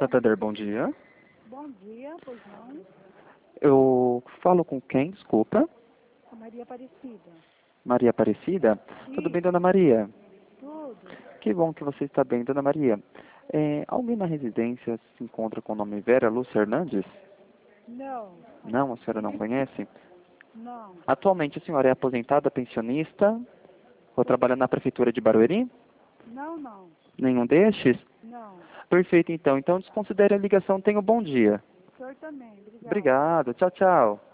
Santander, bom dia. Bom dia, pois não? Eu falo com quem, desculpa? A Maria Aparecida. Maria Aparecida? Tudo bem, dona Maria? Tudo? Que bom que você está bem, dona Maria. Alguém na residência se encontra com o nome Vera Lúcia Hernandes? Não. Não, a senhora não conhece? Não. Atualmente a senhora é aposentada, pensionista? Ou trabalha na prefeitura de Barueri? Não, não. Nenhum destes? Não. Perfeito, então. Então desconsidere a ligação. Tenha um bom dia. O senhor também. Obrigada. Obrigado. Tchau, tchau.